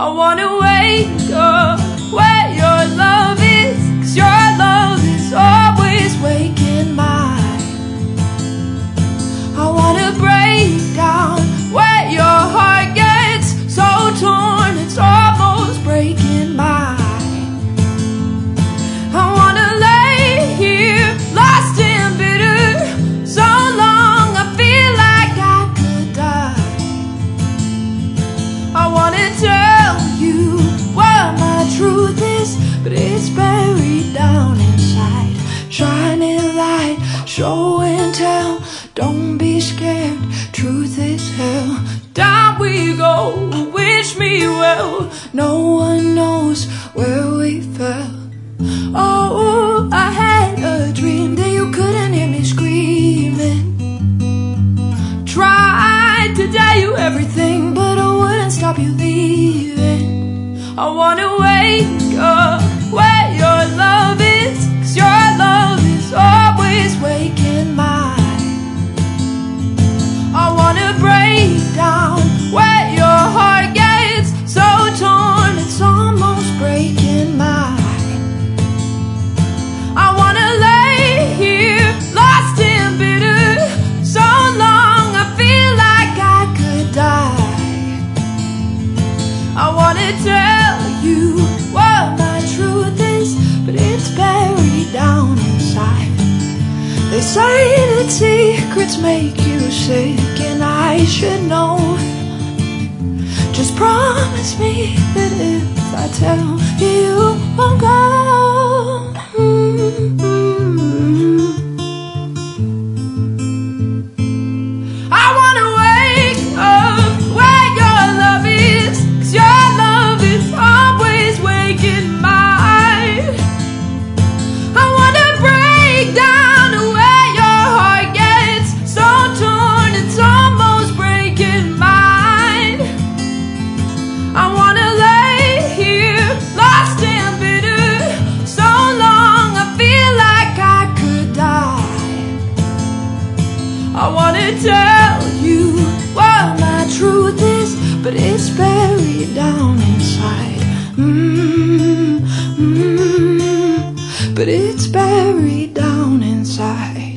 I wanna wake up where your love is, 'cause your love is always waking mine. I wanna break down where your heart gets so torn it's almost breaking mine. I wanna lay here lost and bitter so long I feel like I could die. I wanna tell you what my truth is, but it's buried down inside. Shining light, show and tell, don't be scared, truth is hell. Down we go, wish me well, no one knows where we fell. Oh, I had a dream that you couldn't hear me screaming. Tried to tell you everything, but I wouldn't stop you leaving. I wanna wake up where your love is, 'cause your love is always waking mine. I wanna break down where your heart gets so torn it's almost breaking mine. I wanna lay here lost and bitter so long I feel like I could die. I wanna tell you what my truth is, but it's buried down inside. They say that secrets make you sick, and I should know. Just promise me that if I tell you, you won't go. I wanna wake up where your love is, 'cause your love is always waking mine. I wanna break down where your heart gets so torn it's almost breaking mine. I wanna lay here lost and bitter so long I feel like I could die. I wanna tell you what my truth is, but it's buried down inside. But it's buried down inside.